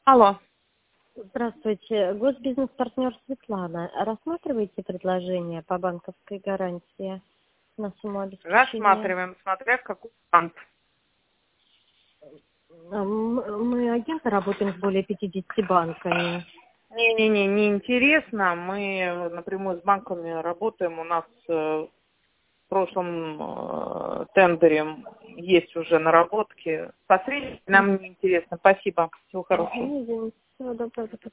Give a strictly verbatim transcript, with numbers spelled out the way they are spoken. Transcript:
Алло. Здравствуйте, госбизнес-партнер Светлана. Рассматриваете предложение по банковской гарантии на сумму обеспечения? Рассматриваем, смотря в какой банк. М- Мы агенты, работаем с более пятидесятью банками. Не-не-не, не интересно. Мы напрямую с банками работаем. У нас э, в прошлом э, тендере есть уже наработки. Посредники нам не интересно. Спасибо. Всего хорошего. Извините, всего доброго.